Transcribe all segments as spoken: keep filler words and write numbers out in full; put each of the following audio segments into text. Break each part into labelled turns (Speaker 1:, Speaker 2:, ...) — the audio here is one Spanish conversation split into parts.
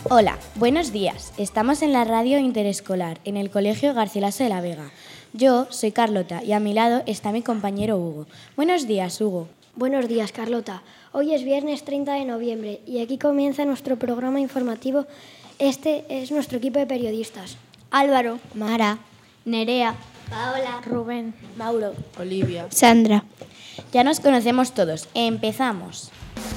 Speaker 1: Hola, buenos días. Estamos en la radio interescolar, en el Colegio Garcilaso de la Vega. Yo soy Carlota y a mi lado está mi compañero Hugo. Buenos días, Hugo.
Speaker 2: Buenos días, Carlota. Hoy es viernes treinta de noviembre y aquí comienza nuestro programa informativo. Este es nuestro equipo de periodistas.
Speaker 3: Álvaro,
Speaker 4: Mara,
Speaker 3: Nerea,
Speaker 5: Paola,
Speaker 3: Rubén,
Speaker 5: Mauro,
Speaker 6: Olivia,
Speaker 4: Sandra.
Speaker 1: Ya nos conocemos todos. Empezamos.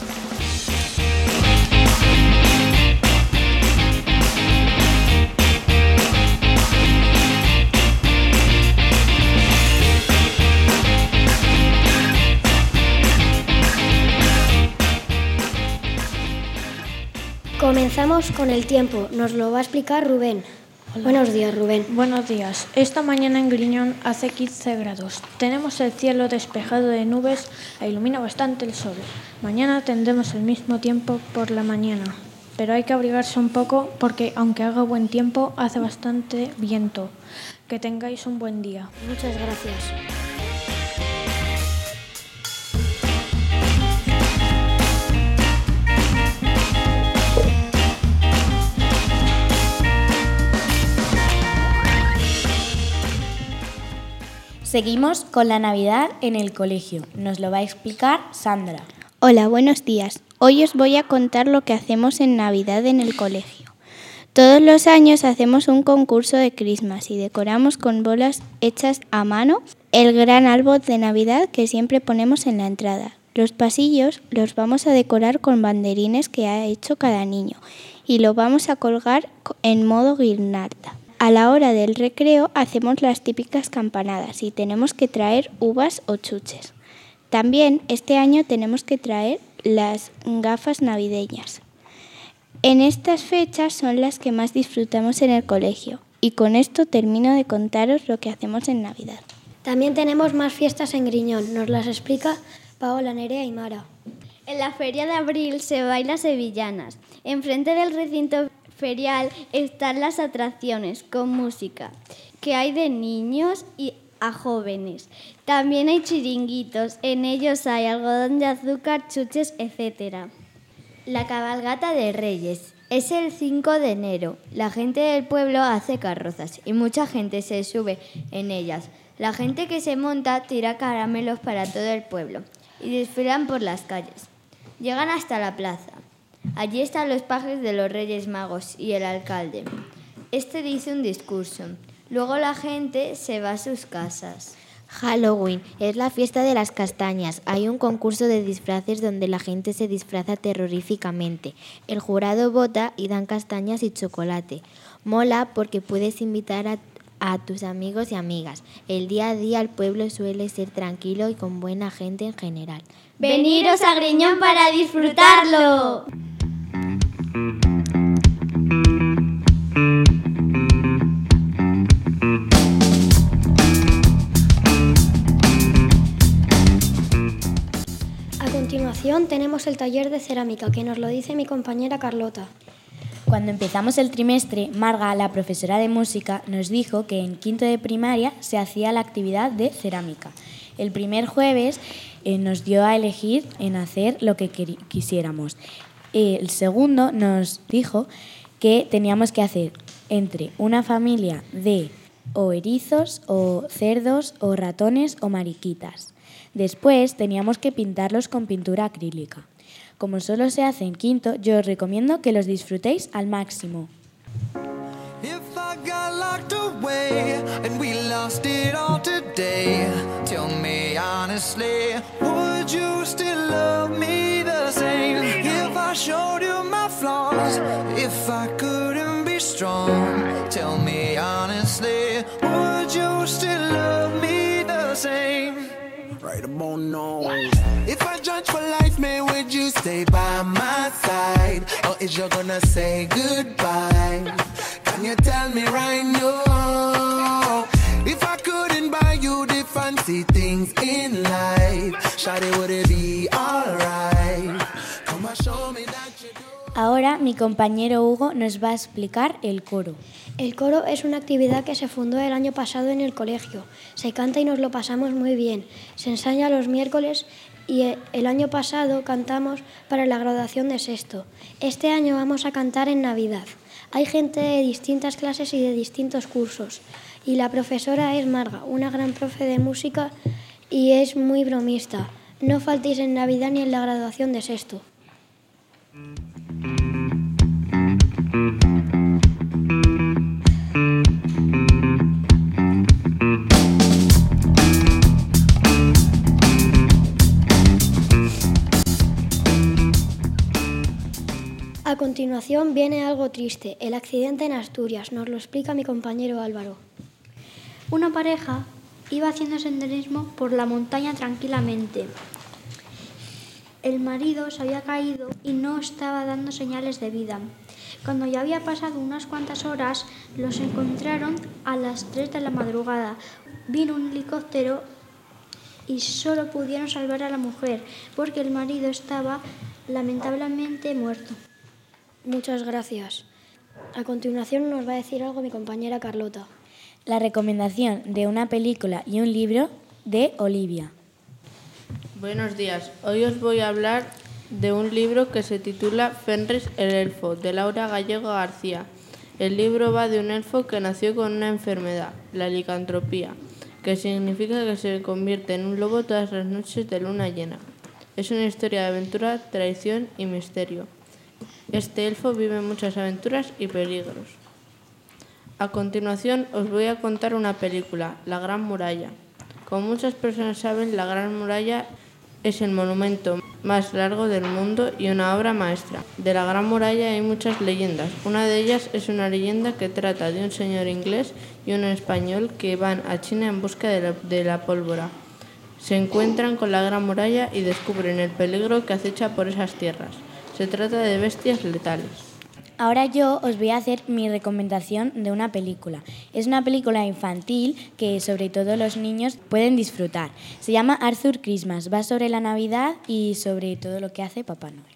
Speaker 2: Comenzamos con el tiempo. Nos lo va a explicar Rubén. Hola. Buenos días, Rubén.
Speaker 3: Buenos días. Esta mañana en Griñón hace quince grados. Tenemos el cielo despejado de nubes e ilumina bastante el sol. Mañana tendremos el mismo tiempo por la mañana, pero hay que abrigarse un poco porque aunque haga buen tiempo, hace bastante viento. Que tengáis un buen día.
Speaker 2: Muchas gracias.
Speaker 1: Seguimos con la Navidad en el colegio. Nos lo va a explicar Sandra.
Speaker 4: Hola, buenos días. Hoy os voy a contar lo que hacemos en Navidad en el colegio. Todos los años hacemos un concurso de Christmas y decoramos con bolas hechas a mano el gran árbol de Navidad que siempre ponemos en la entrada. Los pasillos los vamos a decorar con banderines que ha hecho cada niño y lo vamos a colgar en modo guirnalda. A la hora del recreo hacemos las típicas campanadas y tenemos que traer uvas o chuches. También este año tenemos que traer las gafas navideñas. En estas fechas son las que más disfrutamos en el colegio y con esto termino de contaros lo que hacemos en Navidad.
Speaker 2: También tenemos más fiestas en Griñón. Nos las explica Paola, Nerea y Mara.
Speaker 5: En la feria de abril se baila sevillanas. Enfrente del recinto ferial están las atracciones con música, que hay de niños y a jóvenes. También hay chiringuitos, en ellos hay algodón de azúcar, chuches, etcétera.
Speaker 7: La cabalgata de Reyes es el cinco de enero. La gente del pueblo hace carrozas y mucha gente se sube en ellas. La gente que se monta tira caramelos para todo el pueblo y desfilan por las calles. Llegan hasta la plaza. Allí están los pajes de los Reyes Magos y el alcalde. Este dice un discurso. Luego la gente se va a sus casas.
Speaker 4: Halloween es la fiesta de las castañas. Hay un concurso de disfraces donde la gente se disfraza terroríficamente. El jurado vota y dan castañas y chocolate. Mola porque puedes invitar a, a tus amigos y amigas. El día a día el pueblo suele ser tranquilo y con buena gente en general.
Speaker 5: ¡Veniros a Griñón para disfrutarlo!
Speaker 2: A continuación tenemos el taller de cerámica que nos lo dice mi compañera Carlota.
Speaker 1: Cuando empezamos el trimestre, Marga, la profesora de música, nos dijo que en quinto de primaria se hacía la actividad de cerámica. El primer jueves eh, nos dio a elegir en hacer lo que queri- quisiéramos. El segundo nos dijo que teníamos que hacer entre una familia de o erizos, o cerdos, o ratones, o mariquitas. Después teníamos que pintarlos con pintura acrílica. Como solo se hace en quinto, yo os recomiendo que los disfrutéis al máximo.
Speaker 8: If I got locked away and we lost it all today, tell me honestly, would you still love me the same? If I showed you my flaws, if I couldn't be strong, tell me honestly, would you still love me the same? Right about now. If I judge for life, man, would you stay by my side? Or is you gonna say goodbye? Can you tell me right now? If I couldn't buy you the fancy things in life, shawty, would it be alright? Come and show me that you do.
Speaker 1: Ahora mi compañero Hugo nos va a explicar el coro.
Speaker 2: El coro es una actividad que se fundó el año pasado en el colegio. Se canta y nos lo pasamos muy bien. Se ensaña los miércoles y el año pasado cantamos para la graduación de sexto. Este año vamos a cantar en Navidad. Hay gente de distintas clases y de distintos cursos. Y la profesora es Marga, una gran profe de música y es muy bromista. No faltéis en Navidad ni en la graduación de sexto. A continuación viene algo triste, el accidente en Asturias. Nos lo explica mi compañero Álvaro.
Speaker 6: Una pareja iba haciendo senderismo por la montaña tranquilamente. El marido se había caído y no estaba dando señales de vida. Cuando ya había pasado unas cuantas horas, los encontraron a las tres de la madrugada. Vino un helicóptero y solo pudieron salvar a la mujer porque el marido estaba lamentablemente muerto.
Speaker 2: Muchas gracias. A continuación nos va a decir algo mi compañera Carlota.
Speaker 1: La recomendación de una película y un libro de Olivia.
Speaker 9: Buenos días. Hoy os voy a hablar de un libro que se titula Fenris el elfo, de Laura Gallego García. El libro va de un elfo que nació con una enfermedad, la licantropía, que significa que se convierte en un lobo todas las noches de luna llena. Es una historia de aventura, traición y misterio. Este elfo vive muchas aventuras y peligros. A continuación os voy a contar una película, La Gran Muralla. Como muchas personas saben, la Gran Muralla es el monumento más largo del mundo y una obra maestra. De la Gran Muralla hay muchas leyendas. Una de ellas es una leyenda que trata de un señor inglés y un español que van a China en busca de la, de la pólvora. Se encuentran con la Gran Muralla y descubren el peligro que acecha por esas tierras. Se trata de bestias letales.
Speaker 1: Ahora yo os voy a hacer mi recomendación de una película. Es una película infantil que sobre todo los niños pueden disfrutar. Se llama Arthur Christmas. Va sobre la Navidad y sobre todo lo que hace Papá Noel.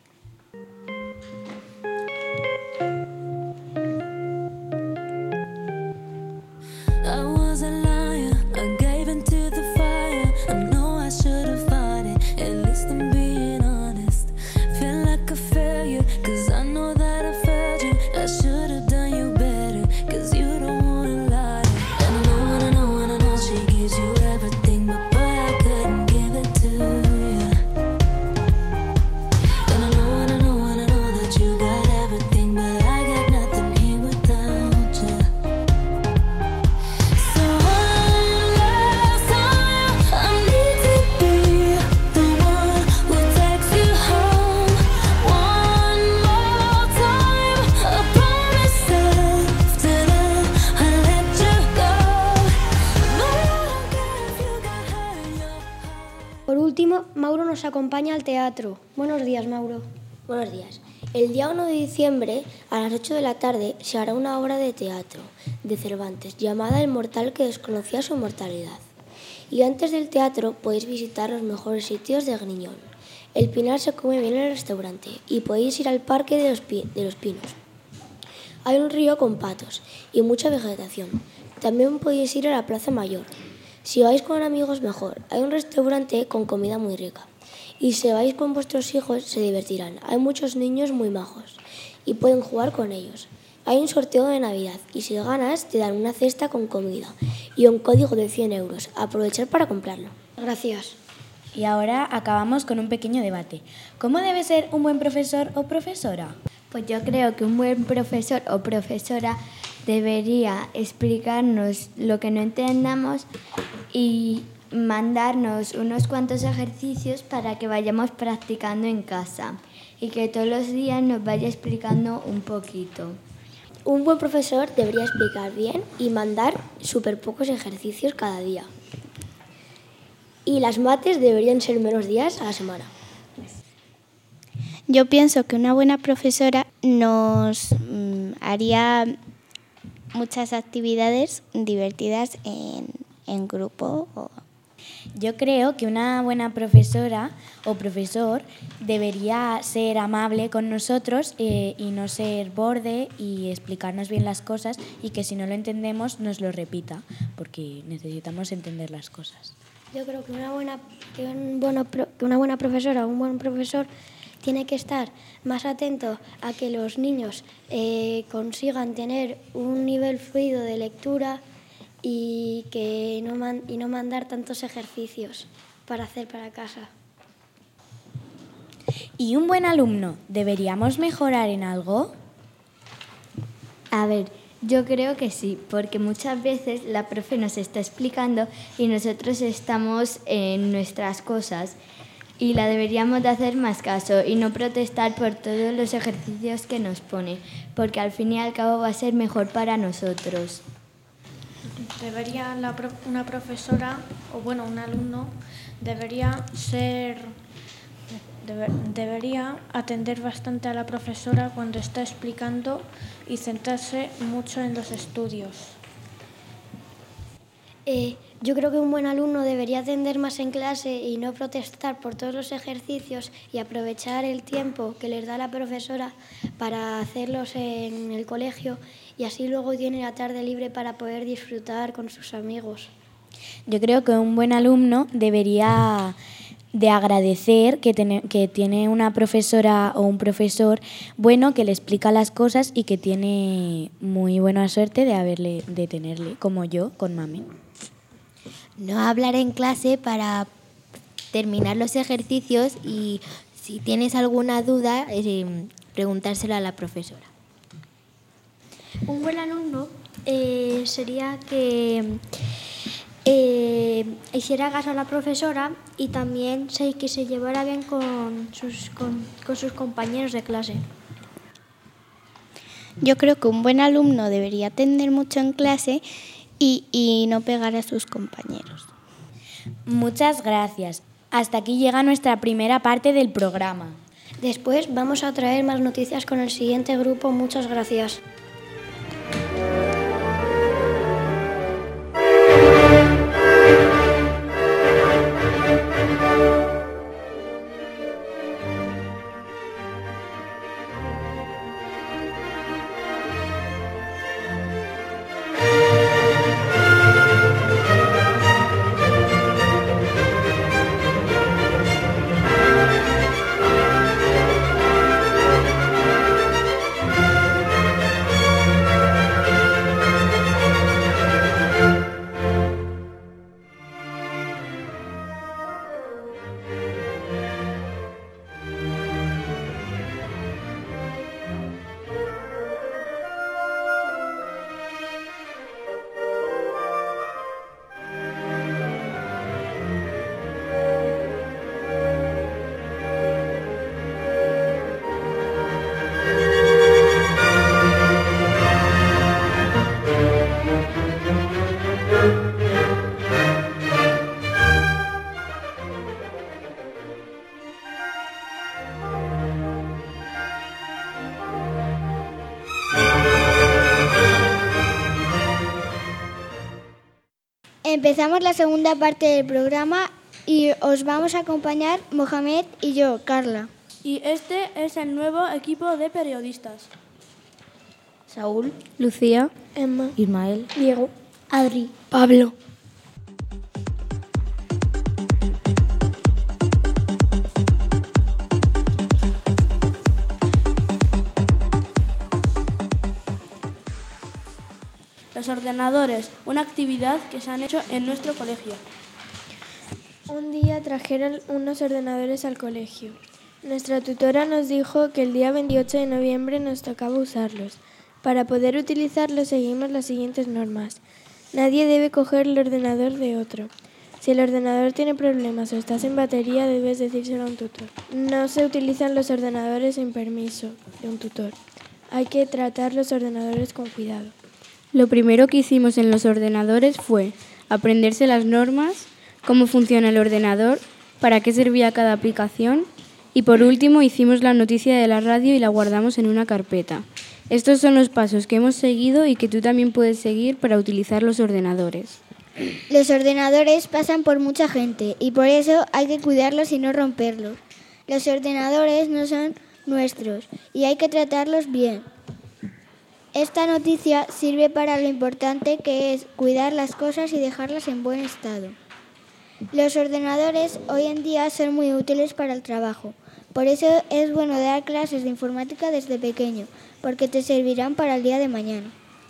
Speaker 2: Por último, Mauro nos acompaña al teatro. Buenos días, Mauro.
Speaker 10: Buenos días. El día uno de diciembre, a las ocho de la tarde, se hará una obra de teatro de Cervantes llamada El mortal que desconocía su mortalidad. Y antes del teatro podéis visitar los mejores sitios de Griñón. El Pinar se come bien en el restaurante y podéis ir al Parque de los, Pi- de los Pinos. Hay un río con patos y mucha vegetación. También podéis ir a la Plaza Mayor. Si vais con amigos mejor, hay un restaurante con comida muy rica. Y si vais con vuestros hijos se divertirán. Hay muchos niños muy majos y pueden jugar con ellos. Hay un sorteo de Navidad y si ganas te dan una cesta con comida y un código de cien euros. Aprovechar para comprarlo.
Speaker 2: Gracias.
Speaker 1: Y ahora acabamos con un pequeño debate. ¿Cómo debe ser un buen profesor o profesora?
Speaker 5: Pues yo creo que un buen profesor o profesora debería explicarnos lo que no entendamos y mandarnos unos cuantos ejercicios para que vayamos practicando en casa y que todos los días nos vaya explicando un poquito.
Speaker 10: Un buen profesor debería explicar bien y mandar súper pocos ejercicios cada día. Y las mates deberían ser menos días a la semana.
Speaker 4: Yo pienso que una buena profesora nos mm, haría muchas actividades divertidas en, en grupo. O...
Speaker 1: Yo creo que una buena profesora o profesor debería ser amable con nosotros eh, y no ser borde y explicarnos bien las cosas y que si no lo entendemos nos lo repita, porque necesitamos entender las cosas.
Speaker 2: Yo creo que una buena, que un buena, que una buena profesora o un buen profesor tiene que estar más atento a que los niños eh, consigan tener un nivel fluido de lectura y, que no man, y no mandar tantos ejercicios para hacer para casa.
Speaker 1: ¿Y un buen alumno deberíamos mejorar en algo?
Speaker 7: A ver, yo creo que sí, porque muchas veces la profe nos está explicando y nosotros estamos en nuestras cosas y la deberíamos de hacer más caso y no protestar por todos los ejercicios que nos pone, porque al fin y al cabo va a ser mejor para nosotros.
Speaker 3: Debería la, una profesora, o bueno, un alumno, debería ser... Debe, debería atender bastante a la profesora cuando está explicando y centrarse mucho en los estudios.
Speaker 2: Eh, yo creo que un buen alumno debería atender más en clase y no protestar por todos los ejercicios y aprovechar el tiempo que les da la profesora para hacerlos en el colegio y así luego tiene la tarde libre para poder disfrutar con sus amigos.
Speaker 1: Yo creo que un buen alumno debería de agradecer que, ten, que tiene una profesora o un profesor bueno que le explica las cosas y que tiene muy buena suerte de haberle de tenerle, como yo con mami.
Speaker 11: No hablar en clase para terminar los ejercicios y si tienes alguna duda, eh, preguntárselo a la profesora.
Speaker 6: Un buen alumno eh, sería que Eh, hiciera caso a la profesora y también se, que se llevara bien con sus, con, con sus compañeros de clase.
Speaker 4: Yo creo que un buen alumno debería atender mucho en clase y, y no pegar a sus compañeros.
Speaker 1: Muchas gracias. Hasta aquí llega nuestra primera parte del programa.
Speaker 2: Después vamos a traer más noticias con el siguiente grupo. Muchas gracias.
Speaker 12: Empezamos la segunda parte del programa y os vamos a acompañar Mohamed y yo, Carla.
Speaker 13: Y este es el nuevo equipo de periodistas.
Speaker 1: Saúl,
Speaker 2: Lucía,
Speaker 6: Emma,
Speaker 1: Ismael,
Speaker 6: Diego,
Speaker 2: Adri, Pablo.
Speaker 13: Los ordenadores, una actividad que se han hecho en nuestro colegio.
Speaker 14: Un día trajeron unos ordenadores al colegio. Nuestra tutora nos dijo que el día veintiocho de noviembre nos tocaba usarlos. Para poder utilizarlos seguimos las siguientes normas. Nadie debe coger el ordenador de otro. Si el ordenador tiene problemas o está sin batería, debes decírselo a un tutor. No se utilizan los ordenadores sin permiso de un tutor. Hay que tratar los ordenadores con cuidado.
Speaker 15: Lo primero que hicimos en los ordenadores fue aprenderse las normas, cómo funciona el ordenador, para qué servía cada aplicación y por último hicimos la noticia de la radio y la guardamos en una carpeta. Estos son los pasos que hemos seguido y que tú también puedes seguir para utilizar los ordenadores.
Speaker 12: Los ordenadores pasan por mucha gente y por eso hay que cuidarlos y no romperlos. Los ordenadores no son nuestros y hay que tratarlos bien. Esta noticia sirve para lo importante que es cuidar las cosas y dejarlas en buen estado. Los ordenadores hoy en día son muy útiles para el trabajo. Por eso es bueno dar clases de informática desde pequeño, porque te servirán para el día de mañana.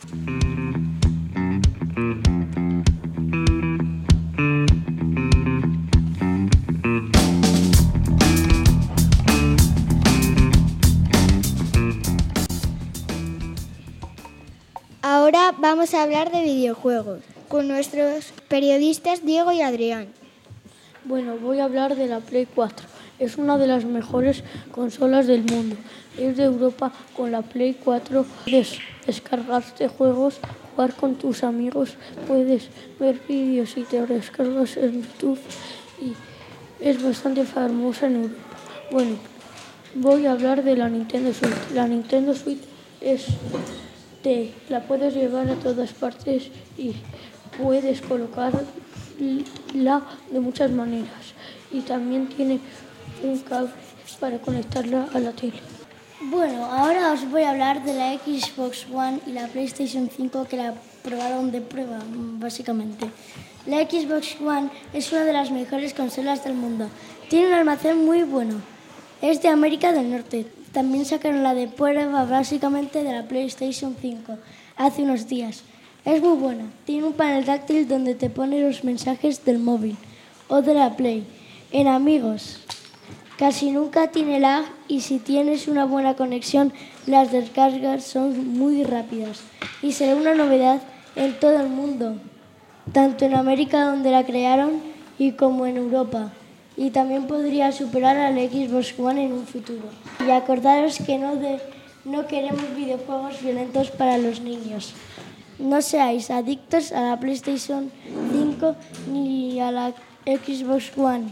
Speaker 12: Ahora vamos a hablar de videojuegos con nuestros periodistas Diego y Adrián.
Speaker 16: Bueno, voy a hablar de la Play cuatro. Es una de las mejores consolas del mundo. Es de Europa. Con la Play cuatro puedes descargarte juegos, jugar con tus amigos, puedes ver vídeos y te descargas en YouTube y es bastante famosa en Europa. Bueno, voy a hablar de la Nintendo Switch. La Nintendo Switch es de, la puedes llevar a todas partes y puedes colocarla de muchas maneras y también tiene un cable para conectarla a la tele.
Speaker 6: Bueno, ahora os voy a hablar de la Xbox One y la PlayStation cinco que la probaron de prueba, básicamente. La Xbox One es una de las mejores consolas del mundo. Tiene un almacén muy bueno. Es de América del Norte. También sacaron la de prueba básicamente de la PlayStation cinco hace unos días. Es muy buena. Tiene un panel táctil donde te pone los mensajes del móvil o de la Play en Amigos. Casi nunca tiene lag y si tienes una buena conexión, las descargas son muy rápidas. Y será una novedad en todo el mundo, tanto en América donde la crearon y como en Europa. Y también podría superar al Xbox One en un futuro. Y acordaros que no, de, no queremos videojuegos violentos para los niños. No seáis adictos a la PlayStation cinco ni a la Xbox One.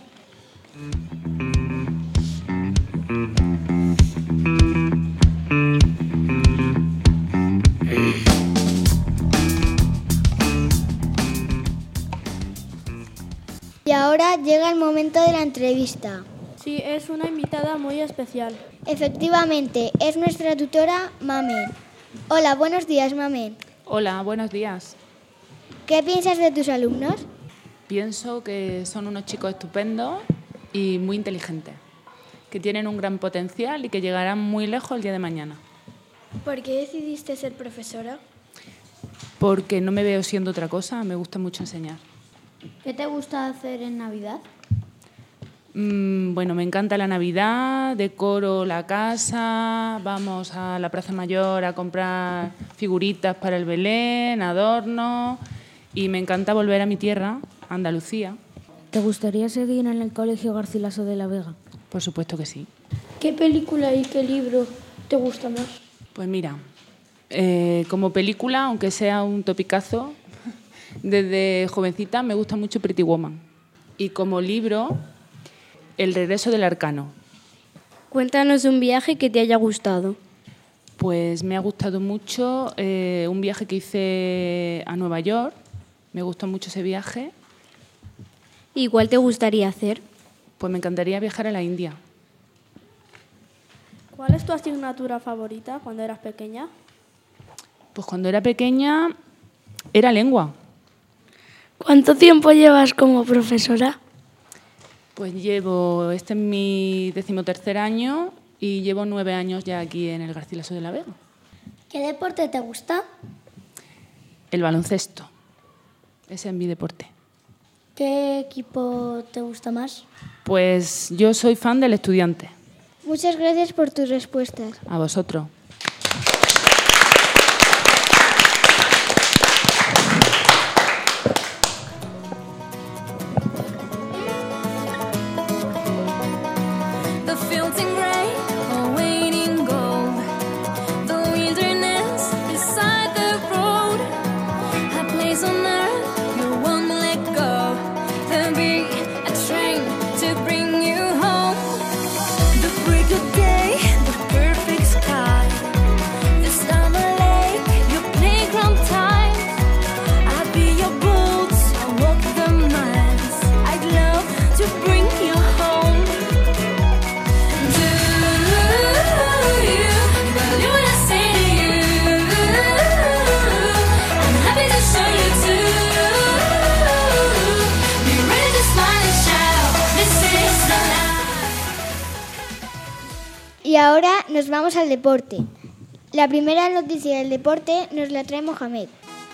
Speaker 12: Y ahora llega el momento de la entrevista.
Speaker 13: Sí, es una invitada muy especial.
Speaker 12: Efectivamente, es nuestra tutora Mamen. Hola, buenos días, Mamen.
Speaker 17: Hola, buenos días.
Speaker 12: ¿Qué piensas de tus alumnos?
Speaker 17: Pienso que son unos chicos estupendos y muy inteligentes, que tienen un gran potencial y que llegarán muy lejos el día de mañana.
Speaker 14: ¿Por qué decidiste ser profesora?
Speaker 17: Porque no me veo siendo otra cosa, me gusta mucho enseñar.
Speaker 5: ¿Qué te gusta hacer en Navidad?
Speaker 17: Mm, bueno, me encanta la Navidad, decoro la casa, vamos a la Plaza Mayor a comprar figuritas para el Belén, adornos y me encanta volver a mi tierra, Andalucía.
Speaker 18: ¿Te gustaría seguir en el Colegio Garcilaso de la Vega?
Speaker 17: Por supuesto que sí.
Speaker 16: ¿Qué película y qué libro te gusta más?
Speaker 17: Pues mira, eh, como película, aunque sea un topicazo, desde jovencita me gusta mucho Pretty Woman. Y como libro, El regreso del arcano.
Speaker 15: Cuéntanos un viaje que te haya gustado.
Speaker 17: Pues me ha gustado mucho eh, un viaje que hice a Nueva York. Me gustó mucho ese viaje.
Speaker 15: ¿Y cuál te gustaría hacer?
Speaker 17: Pues me encantaría viajar a la India.
Speaker 13: ¿Cuál es tu asignatura favorita cuando eras pequeña?
Speaker 17: Pues cuando era pequeña era lengua.
Speaker 14: ¿Cuánto tiempo llevas como profesora?
Speaker 17: Pues llevo, este es mi decimotercer año y llevo nueve años ya aquí en el Garcilaso de la Vega.
Speaker 6: ¿Qué deporte te gusta?
Speaker 17: El baloncesto. Ese es mi deporte.
Speaker 6: ¿Qué equipo te gusta más?
Speaker 17: Pues yo soy fan del Estudiante.
Speaker 12: Muchas gracias por tus respuestas.
Speaker 17: A vosotros.
Speaker 8: Day, the perfect sky.
Speaker 12: Y ahora nos vamos al deporte. La primera noticia del deporte nos la trae Mohamed.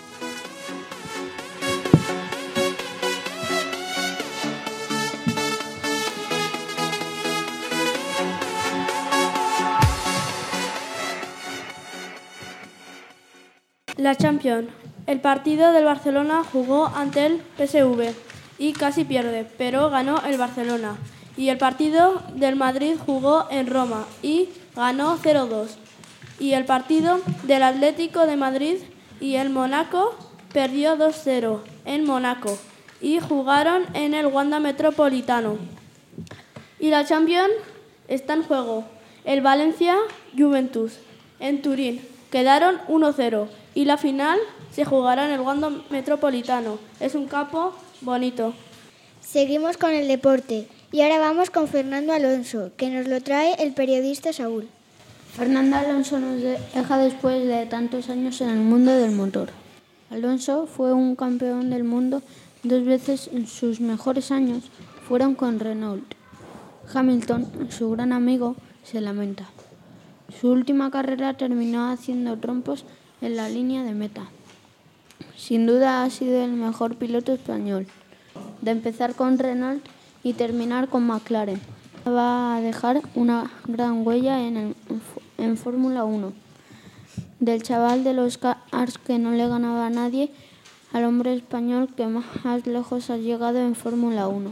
Speaker 13: La Champions. El partido del Barcelona jugó ante el P S V y casi pierde, pero ganó el Barcelona. Y el partido del Madrid jugó en Roma y ganó cero dos. Y el partido del Atlético de Madrid y el Mónaco perdió dos cero en Mónaco y jugaron en el Wanda Metropolitano. Y la Champions está en juego. El Valencia Juventus en Turín quedaron uno cero y la final se jugará en el Wanda Metropolitano. Es un campo bonito.
Speaker 12: Seguimos con el deporte y ahora vamos con Fernando Alonso, que nos lo trae el periodista Saúl.
Speaker 19: Fernando Alonso nos deja después de tantos años en el mundo del motor. Alonso fue un campeón del mundo dos veces. En sus mejores años fueron con Renault. Hamilton, su gran amigo, se lamenta. Su última carrera terminó haciendo trompos en la línea de meta. Sin duda ha sido el mejor piloto español. De empezar con Renault y terminar con McLaren. Va a dejar una gran huella en, el, en Fórmula uno. Del chaval de los cars que no le ganaba a nadie al hombre español que más lejos ha llegado en Fórmula uno.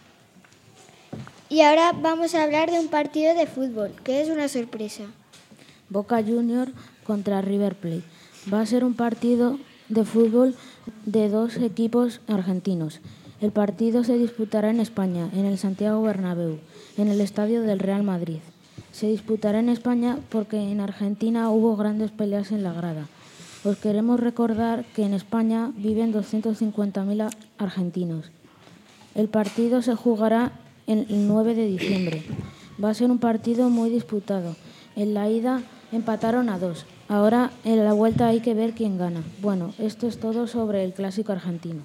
Speaker 12: Y ahora vamos a hablar de un partido de fútbol, que es una sorpresa.
Speaker 18: Boca Juniors contra River Plate. Va a ser un partido de fútbol de dos equipos argentinos. El partido se disputará en España, en el Santiago Bernabéu, en el estadio del Real Madrid. Se disputará en España porque en Argentina hubo grandes peleas en la grada. Os queremos recordar que en España viven doscientos cincuenta mil argentinos. El partido se jugará el nueve de diciembre. Va a ser un partido muy disputado. En la ida empataron a dos. Ahora en la vuelta hay que ver quién gana. Bueno, esto es todo sobre el clásico argentino.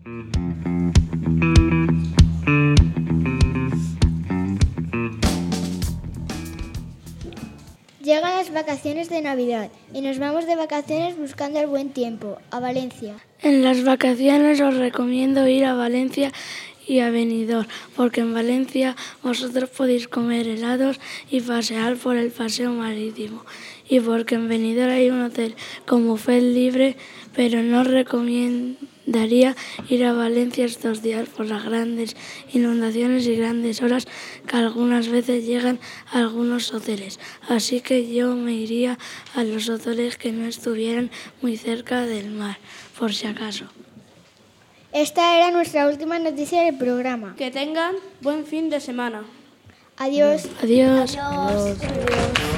Speaker 12: Llegan las vacaciones de Navidad y nos vamos de vacaciones buscando el buen tiempo, a Valencia.
Speaker 16: En las vacaciones os recomiendo ir a Valencia y a Benidorm, porque en Valencia vosotros podéis comer helados y pasear por el paseo marítimo. Y porque en Benidorm hay un hotel con buffet libre, pero no os recomendaría ir a Valencia estos días por las grandes inundaciones y grandes olas que algunas veces llegan a algunos hoteles. Así que yo me iría a los hoteles que no estuvieran muy cerca del mar, por si acaso.
Speaker 12: Esta era nuestra última noticia del programa.
Speaker 13: Que tengan buen fin de semana.
Speaker 12: Adiós.
Speaker 16: Adiós.
Speaker 12: Adiós. Adiós.